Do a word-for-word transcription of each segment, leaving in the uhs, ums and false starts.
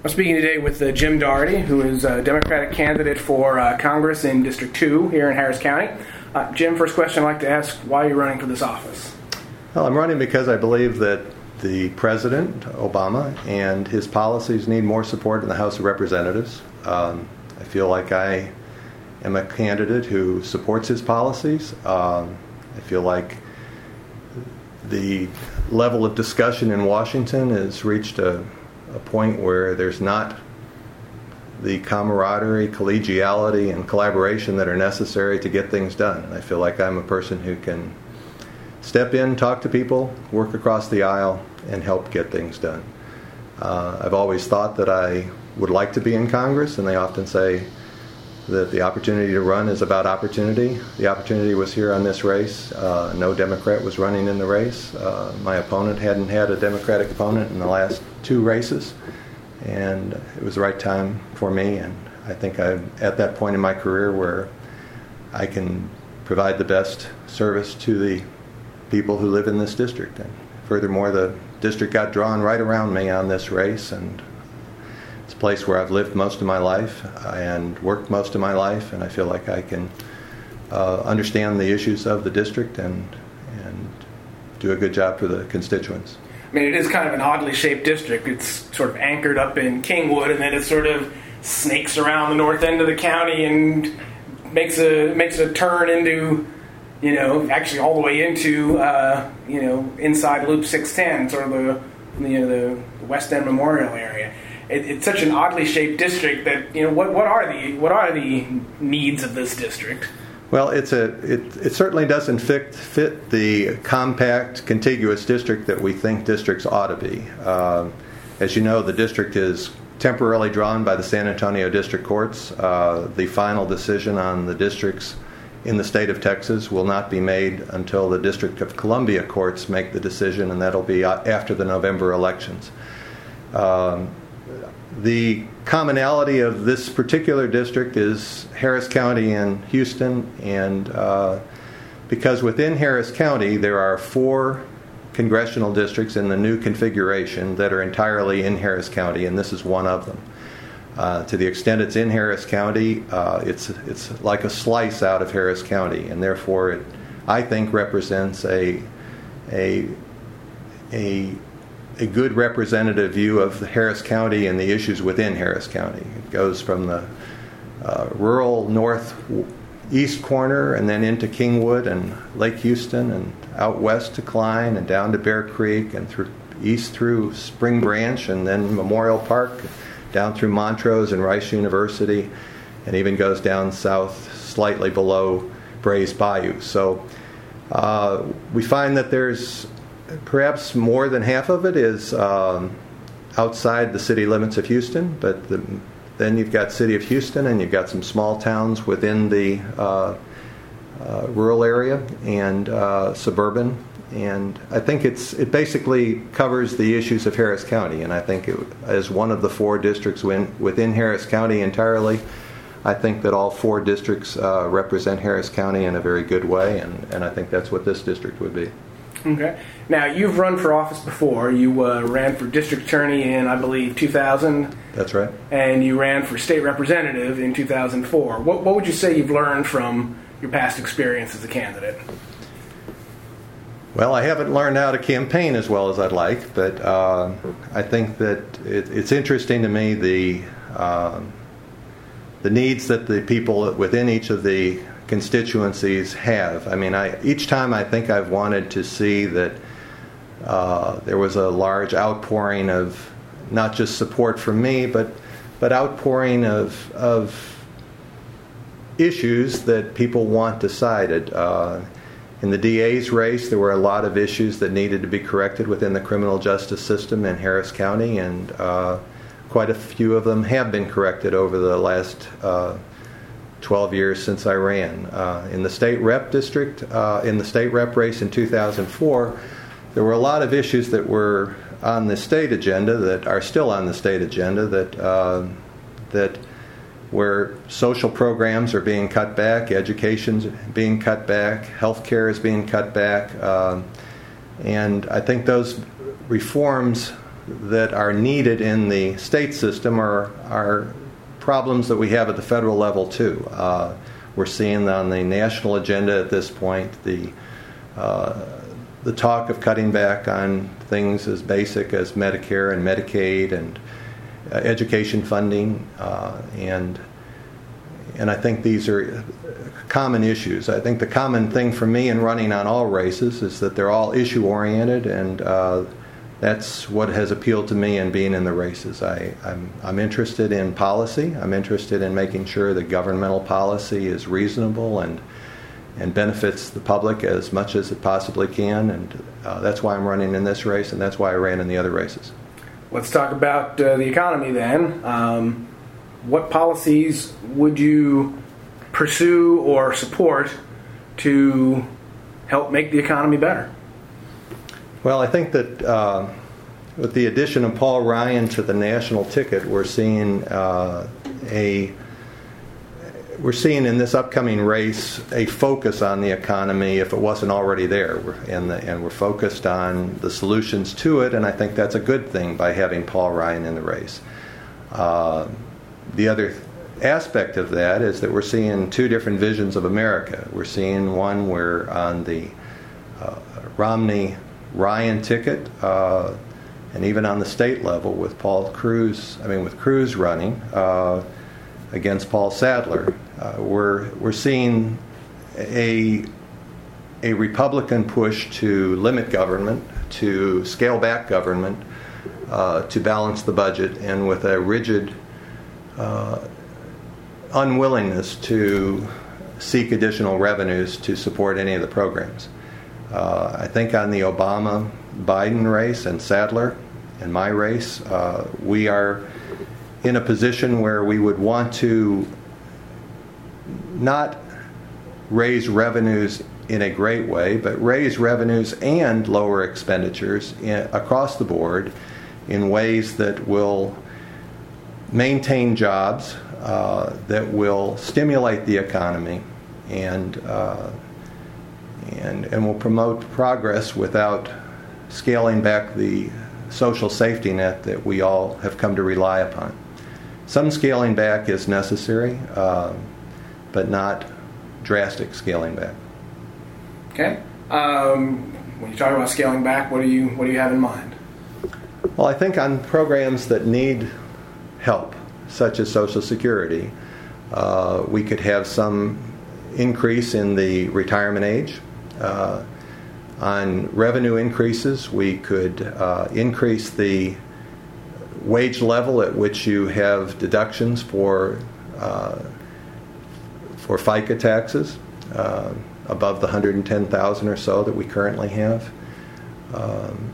I'm speaking today with uh, Jim Daugherty, who is a Democratic candidate for uh, Congress in District two here in Harris County. Uh, Jim, first question I'd like to ask, why are you running for this office? Well, I'm running because I believe that the President, Obama, and his policies need more support in the House of Representatives. Um, I feel like I am a candidate who supports his policies. Um, I feel like the level of discussion in Washington has reached a, a point where there's not the camaraderie, collegiality, and collaboration that are necessary to get things done. And I feel like I'm a person who can step in, talk to people, work across the aisle, and help get things done. Uh, I've always thought that I would like to be in Congress, and they often say that the opportunity to run is about opportunity. The opportunity was here on this race. Uh, no Democrat was running in the race. Uh, my opponent hadn't had a Democratic opponent in the last two races, and it was the right time for me, and I think I'm at that point in my career where I can provide the best service to the people who live in this district. And furthermore, the district got drawn right around me on this race, and it's a place where I've lived most of my life and worked most of my life, and I feel like I can uh, understand the issues of the district and and do a good job for the constituents. I mean, it is kind of an oddly shaped district. It's sort of anchored up in Kingwood, and then it sort of snakes around the north end of the county and makes a makes a turn into, you know, actually all the way into, uh, you know, inside Loop six ten, sort of the, you know, the West End Memorial area. It, it's such an oddly shaped district that, you know, what what are the what are the needs of this district? Well, it's a it, it certainly doesn't fit fit the compact, contiguous district that we think districts ought to be. Uh, as you know, the district is temporarily drawn by the San Antonio District Courts. Uh, the final decision on the districts in the state of Texas will not be made until the District of Columbia courts make the decision, and that'll be after the November elections. Um, the commonality of this particular district is Harris County and Houston, and uh, because within Harris County there are four congressional districts in the new configuration that are entirely in Harris County, and this is one of them. Uh, to the extent it's in Harris County, uh, it's it's like a slice out of Harris County, and therefore it, I think, represents a a a a good representative view of Harris County and the issues within Harris County. It goes from the uh, rural northeast corner and then into Kingwood and Lake Houston and out west to Klein and down to Bear Creek and through east through Spring Branch and then Memorial Park, down through Montrose and Rice University, and even goes down south slightly below Brays Bayou. So uh, we find that there's perhaps more than half of it is um, outside the city limits of Houston, but the, then you've got City of Houston and you've got some small towns within the uh, uh, rural area and uh, suburban. And I think it's it basically covers the issues of Harris County, and I think it, as one of the four districts win, within Harris County entirely, I think that all four districts uh, represent Harris County in a very good way, and, and I think that's what this district would be. Okay. Now, you've run for office before. You uh, ran for district attorney in, I believe, two thousand. That's right. And you ran for state representative in two thousand four. What, what would you say you've learned from your past experience as a candidate? Well, I haven't learned how to campaign as well as I'd like, but uh, I think that it, it's interesting to me the uh, the needs that the people within each of the constituencies have. I mean, I, each time I think I've wanted to see that uh, there was a large outpouring of not just support from me, but but outpouring of of issues that people want decided. Uh, in the D A's race, there were a lot of issues that needed to be corrected within the criminal justice system in Harris County, and uh, quite a few of them have been corrected over the last uh, twelve years since I ran. Uh, in the state rep district, uh, in the state rep race in two thousand four, there were a lot of issues that were on the state agenda that are still on the state agenda that uh, that where social programs are being cut back, education's being cut back, healthcare is being cut back, uh, and I think those reforms that are needed in the state system are, are problems that we have at the federal level too. Uh, we're seeing on the national agenda at this point the uh, the talk of cutting back on things as basic as Medicare and Medicaid and uh, education funding, uh, and and I think these are common issues. I think the common thing for me in running on all races is that they're all issue-oriented, and uh, that's what has appealed to me in being in the races. I, I'm, I'm interested in policy. I'm interested in making sure that governmental policy is reasonable and and benefits the public as much as it possibly can, and uh, that's why I'm running in this race, and that's why I ran in the other races. Let's talk about uh, the economy then. Um, what policies would you pursue or support to help make the economy better? Well, I think that uh, with the addition of Paul Ryan to the national ticket, we're seeing uh, a we're seeing in this upcoming race a focus on the economy if it wasn't already there, we're, and the, and we're focused on the solutions to it, and I think that's a good thing by having Paul Ryan in the race. Uh, the other aspect of that is that we're seeing two different visions of America. We're seeing one where on the uh, Romney Ryan ticket, uh, and even on the state level with Paul Cruz, I mean with Cruz running uh, against Paul Sadler, uh, we're we're seeing a a Republican push to limit government, to scale back government, uh, to balance the budget, and with a rigid uh, unwillingness to seek additional revenues to support any of the programs. Uh, I think on the Obama-Biden race and Sadler and my race, uh, we are in a position where we would want to not raise revenues in a great way, but raise revenues and lower expenditures in, across the board in ways that will maintain jobs, uh, that will stimulate the economy, and uh, and and will promote progress without scaling back the social safety net that we all have come to rely upon. Some scaling back is necessary, uh, but not drastic scaling back. Okay. Um, when you talk about scaling back, what do you what do you have in mind? Well, I think on programs that need help, such as Social Security, uh, we could have some increase in the retirement age. Uh, on revenue increases, we could uh, increase the wage level at which you have deductions for uh, for FICA taxes uh, above the one hundred ten thousand or so that we currently have. Um,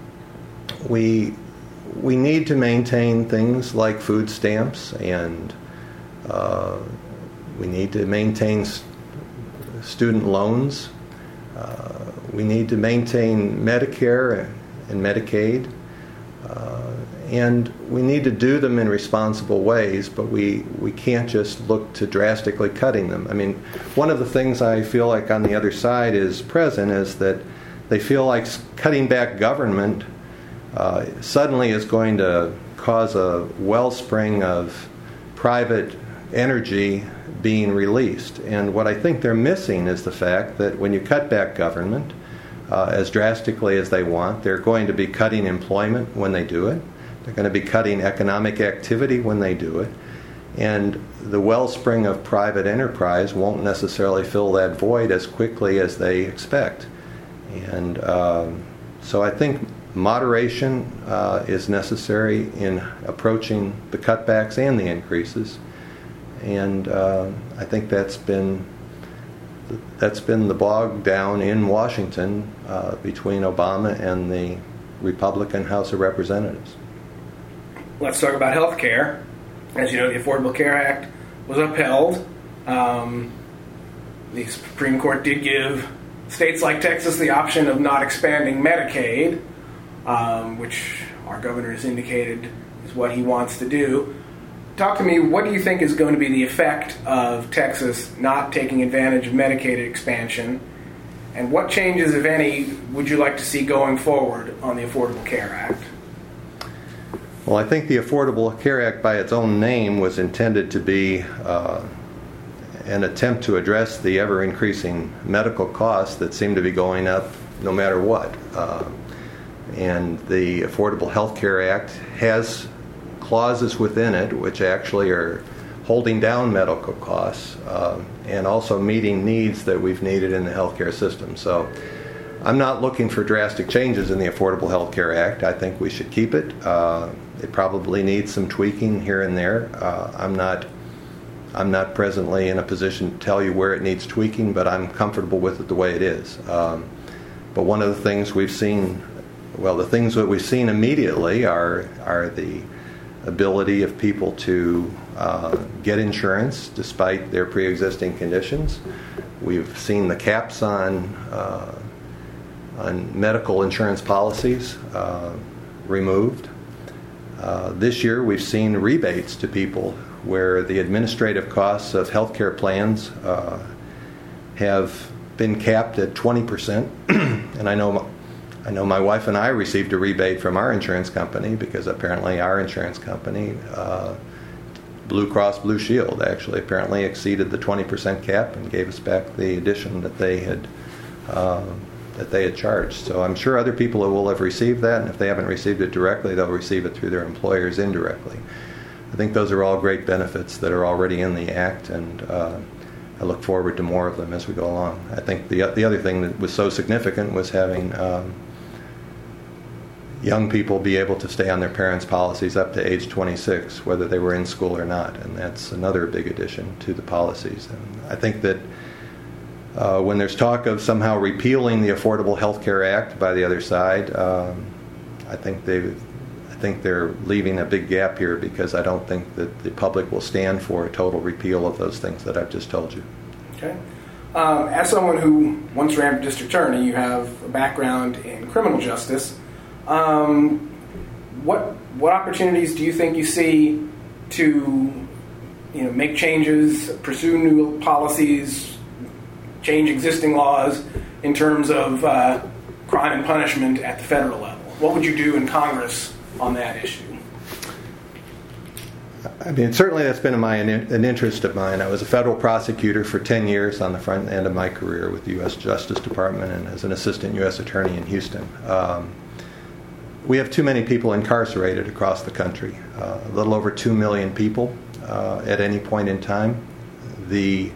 we we need to maintain things like food stamps, and uh, we need to maintain st- student loans. Uh, we need to maintain Medicare and Medicaid. Uh, and we need to do them in responsible ways, but we, we can't just look to drastically cutting them. I mean, one of the things I feel like on the other side is present is that they feel like cutting back government uh, suddenly is going to cause a wellspring of private energy being released. And what I think they're missing is the fact that when you cut back government uh, as drastically as they want, they're going to be cutting employment when they do it. They're going to be cutting economic activity when they do it. And the wellspring of private enterprise won't necessarily fill that void as quickly as they expect. And um, so I think moderation uh, is necessary in approaching the cutbacks and the increases. And uh, I think that's been that's been the bog down in Washington uh, between Obama and the Republican House of Representatives. Let's talk about health care. As you know, the Affordable Care Act was upheld. Um, the Supreme Court did give states like Texas the option of not expanding Medicaid, um, which our governor has indicated is what he wants to do. Talk to me, what do you think is going to be the effect of Texas not taking advantage of Medicaid expansion, and what changes, if any, would you like to see going forward on the Affordable Care Act? Well, I think the Affordable Care Act by its own name was intended to be uh, an attempt to address the ever-increasing medical costs that seem to be going up no matter what. Uh, and the Affordable Health Care Act has clauses within it which actually are holding down medical costs uh, and also meeting needs that we've needed in the healthcare system. So I'm not looking for drastic changes in the Affordable Health Care Act. I think we should keep it. Uh, it probably needs some tweaking here and there. Uh, I'm not I'm not presently in a position to tell you where it needs tweaking, but I'm comfortable with it the way it is. Um, but one of the things we've seen, well, the things that we've seen immediately are are the ability of people to uh, get insurance despite their pre-existing conditions. We've seen the caps on uh, on medical insurance policies uh, removed. Uh, this year we've seen rebates to people where the administrative costs of healthcare plans uh, have been capped at twenty percent. And I know I know my wife and I received a rebate from our insurance company because apparently our insurance company, uh, Blue Cross Blue Shield, actually apparently exceeded the twenty percent cap and gave us back the addition that they had uh, that they had charged. So I'm sure other people will have received that, and if they haven't received it directly, they'll receive it through their employers indirectly. I think those are all great benefits that are already in the Act, and uh, I look forward to more of them as we go along. I think the the other thing that was so significant was having um, young people be able to stay on their parents' policies up to age twenty-six, whether they were in school or not, and that's another big addition to the policies. And I think that uh, when there's talk of somehow repealing the Affordable Health Care Act by the other side, um, I think they've I think they're leaving a big gap here, because I don't think that the public will stand for a total repeal of those things that I've just told you. Okay. Um, as someone who once ran for district attorney, you have a background in criminal justice. Um, what what opportunities do you think you see to, you know, make changes, pursue new policies, change existing laws in terms of uh, crime and punishment at the federal level? What would you do in Congress on that issue? I mean, certainly that's been my, an interest of mine. I was a federal prosecutor for ten years on the front end of my career with the U S Justice Department and as an assistant U S attorney in Houston. Um, we have too many people incarcerated across the country, uh, a little over two million people uh, at any point in time. The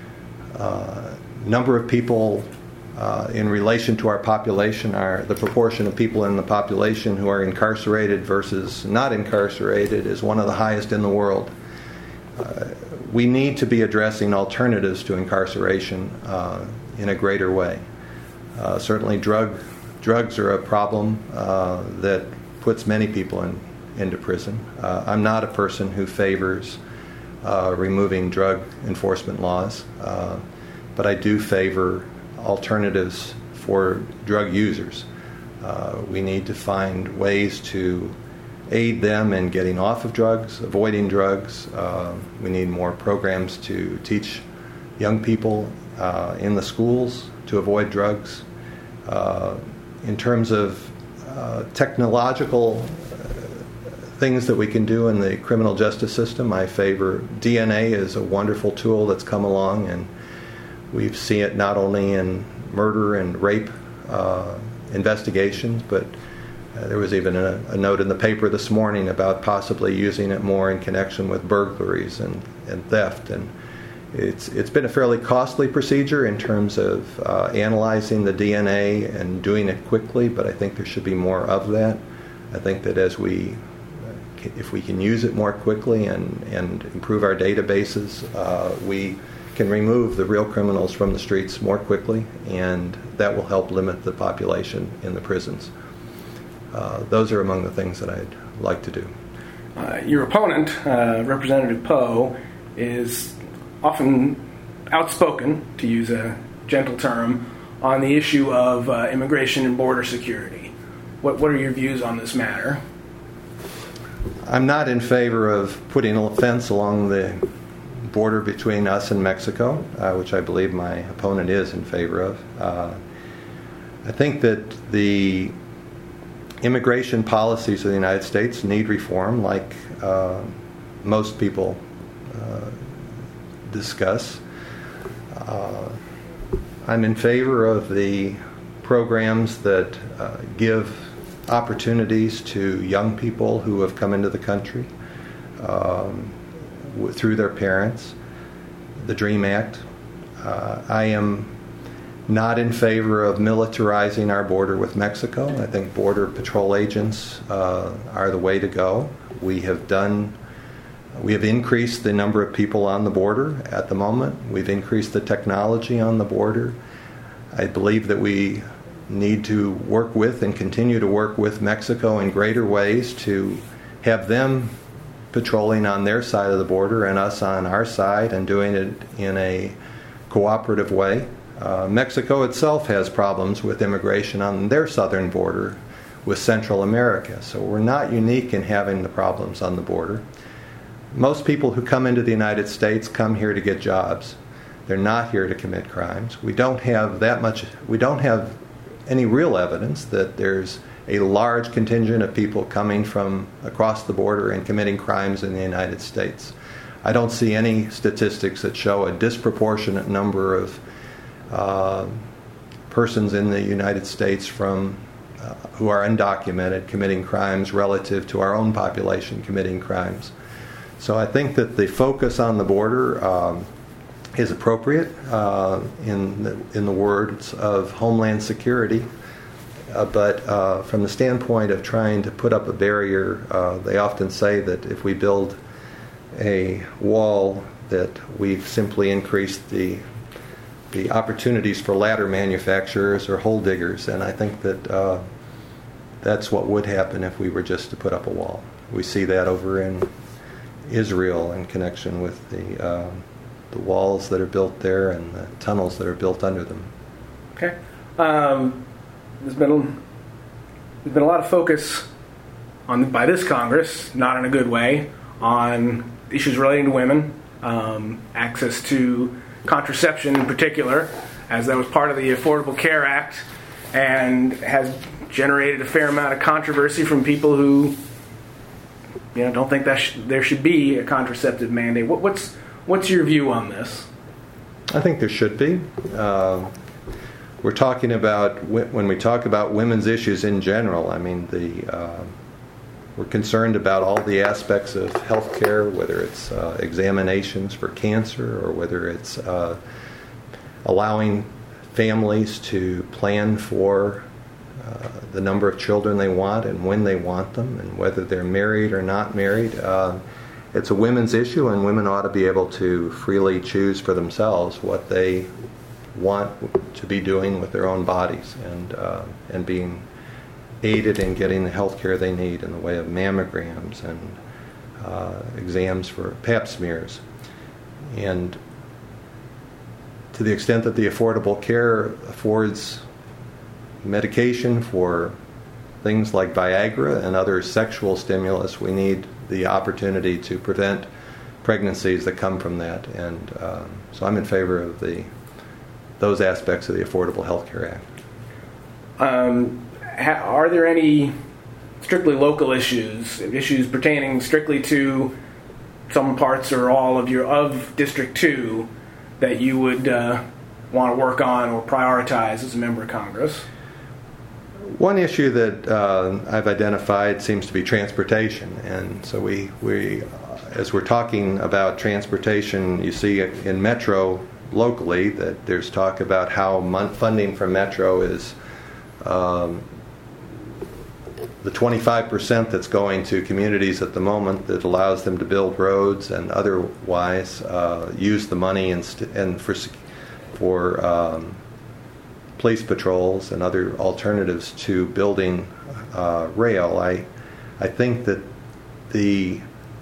uh, number of people Uh, in relation to our population, our, the proportion of people in the population who are incarcerated versus not incarcerated is one of the highest in the world. Uh, we need to be addressing alternatives to incarceration uh, in a greater way. Uh, certainly drug, drugs are a problem uh, that puts many people in, into prison. Uh, I'm not a person who favors uh, removing drug enforcement laws, uh, but I do favor alternatives for drug users. Uh, we need to find ways to aid them in getting off of drugs, avoiding drugs. Uh, we need more programs to teach young people uh, in the schools to avoid drugs. Uh, in terms of uh, technological uh, things that we can do in the criminal justice system, I favor D N A is a wonderful tool that's come along, and we've seen it not only in murder and rape uh, investigations, but uh, there was even a, a note in the paper this morning about possibly using it more in connection with burglaries and, and theft. And it's it's been a fairly costly procedure in terms of uh, analyzing the D N A and doing it quickly, but I think there should be more of that. I think that as we, if we can use it more quickly and, and improve our databases, uh, we can remove the real criminals from the streets more quickly, and that will help limit the population in the prisons. Uh, those are among the things that I'd like to do. Uh, your opponent, uh, Representative Poe, is often outspoken, to use a gentle term, on the issue of uh, immigration and border security. What, what are your views on this matter? I'm not in favor of putting a fence along the border between us and Mexico, uh, which I believe my opponent is in favor of. Uh, I think that the immigration policies of the United States need reform, like uh, most people uh, discuss. Uh, I'm in favor of the programs that uh, give opportunities to young people who have come into the country um, w- through their parents, the DREAM Act. Uh, I am not in favor of militarizing our border with Mexico. I think border patrol agents uh, are the way to go. We have done, we have increased the number of people on the border at the moment. We've increased the technology on the border. I believe that we need to work with and continue to work with Mexico in greater ways to have them patrolling on their side of the border and us on our side, and doing it in a cooperative way. Uh, Mexico itself has problems with immigration on their southern border with Central America, so we're not unique in having the problems on the border. Most people who come into the United States come here to get jobs. They're not here to commit crimes. We don't have that much, we don't have any real evidence that there's a large contingent of people coming from across the border and committing crimes in the United States. I don't see any statistics that show a disproportionate number of uh, persons in the United States from uh, who are undocumented committing crimes relative to our own population committing crimes. So I think that the focus on the border um, is appropriate uh, in the, in the words of Homeland Security, uh, but uh, from the standpoint of trying to put up a barrier, uh, they often say that if we build a wall, that we've simply increased the the opportunities for ladder manufacturers or hole diggers, and I think that uh, that's what would happen if we were just to put up a wall. We see that over in Israel in connection with the uh, the walls that are built there and the tunnels that are built under them. Okay. Um, there's been there's been a lot of focus on by this Congress, not in a good way, on issues relating to women, um, access to contraception in particular, as that was part of the Affordable Care Act, and has generated a fair amount of controversy from people who, you know, don't think that sh- there should be a contraceptive mandate. What, what's What's your view on this? I think there should be. Uh, we're talking about, when we talk about women's issues in general, I mean, the uh, we're concerned about all the aspects of health care, whether it's uh, examinations for cancer or whether it's uh, allowing families to plan for uh, the number of children they want and when they want them, and whether they're married or not married. Uh, It's a women's issue, and women ought to be able to freely choose for themselves what they want to be doing with their own bodies, and uh, and being aided in getting the health care they need in the way of mammograms and uh, exams for pap smears. And to the extent that the Affordable Care affords medication for things like Viagra and other sexual stimulus, we need the opportunity to prevent pregnancies that come from that, and um, so I'm in favor of the those aspects of the Affordable Health Care Act. Um, ha- are there any strictly local issues, issues pertaining strictly to some parts or all of your of District Two that you would uh, want to work on or prioritize as a member of Congress? One issue that uh, I've identified seems to be transportation, and so we, we uh, as we're talking about transportation, you see in Metro locally that there's talk about how mon- funding from Metro is um, the twenty-five percent that's going to communities at the moment that allows them to build roads and otherwise uh, use the money and, st- and for for um, police patrols and other alternatives to building uh, rail. I I think that the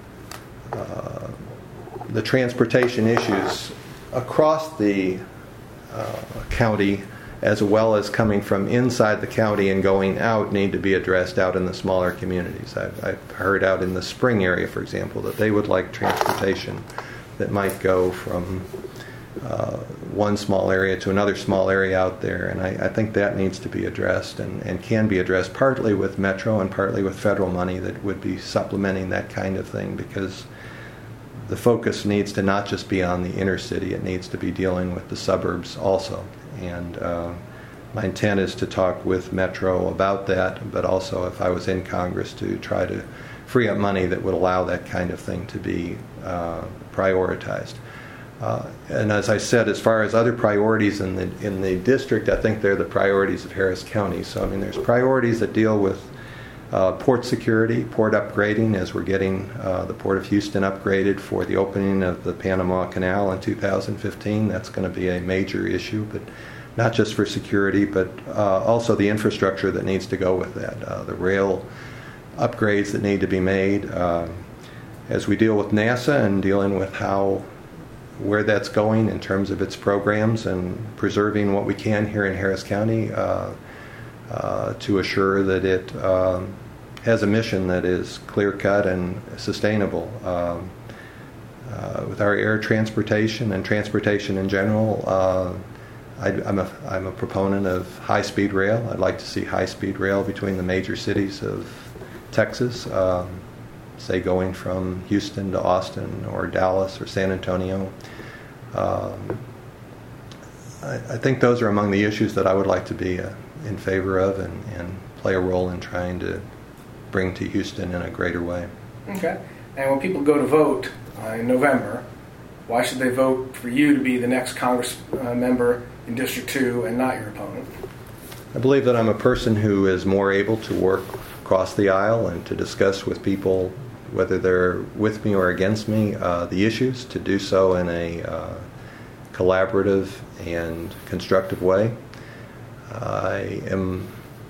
uh, the transportation issues across the uh, county, as well as coming from inside the county and going out, need to be addressed out in the smaller communities. I've, I've heard out in the Spring area, for example, that they would like transportation that might go from uh, one small area to another small area out there, and I, I think that needs to be addressed and, and can be addressed partly with Metro and partly with federal money that would be supplementing that kind of thing, because the focus needs to not just be on the inner city, it needs to be dealing with the suburbs also. And uh, my intent is to talk with Metro about that, but also if I was in Congress to try to free up money that would allow that kind of thing to be uh, prioritized. Uh, and as I said, as far as other priorities in the in the district, I think they're the priorities of Harris County. So I mean, there's priorities that deal with uh, port security, port upgrading, as we're getting uh, the Port of Houston upgraded for the opening of the Panama Canal in two thousand fifteen. That's going to be a major issue, but not just for security, but uh, also the infrastructure that needs to go with that, uh, the rail upgrades that need to be made. Uh, as we deal with NASA and dealing with how where that's going in terms of its programs and preserving what we can here in Harris County uh, uh, to assure that it um, has a mission that is clear-cut and sustainable. Um, uh, with our air transportation and transportation in general, uh, I, I'm, a, I'm a proponent of high-speed rail. I'd like to see high-speed rail between the major cities of Texas, um, say going from Houston to Austin or Dallas or San Antonio. Um, I, I think those are among the issues that I would like to be uh, in favor of and, and play a role in trying to bring to Houston in a greater way. Okay. And when people go to vote uh, in November, why should they vote for you to be the next Congress uh, member in District two and not your opponent? I believe that I'm a person who is more able to work across the aisle and to discuss with people, whether they're with me or against me, uh, the issues, to do so in a uh, collaborative and constructive way. I am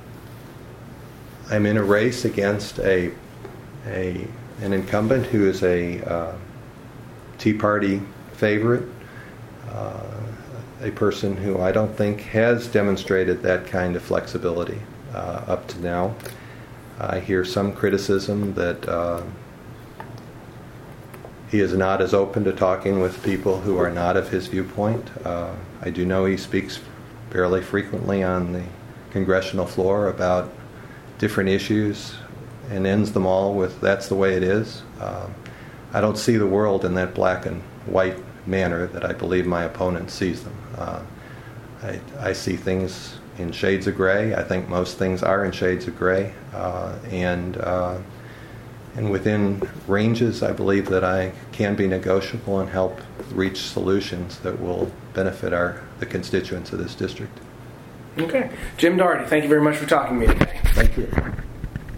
I'm in a race against a a an incumbent who is a uh, Tea Party favorite, uh, a person who I don't think has demonstrated that kind of flexibility uh, up to now. I hear some criticism that uh, he is not as open to talking with people who are not of his viewpoint. Uh, I do know he speaks fairly frequently on the congressional floor about different issues and ends them all with, that's the way it is. Uh, I don't see the world in that black and white manner that I believe my opponent sees them. Uh, I, I see things in shades of gray. I think most things are in shades of gray, uh, and uh, and within ranges, I believe that I can be negotiable and help reach solutions that will benefit our the constituents of this district. Okay, Jim Daugherty, thank you very much for talking to me today. Thank you.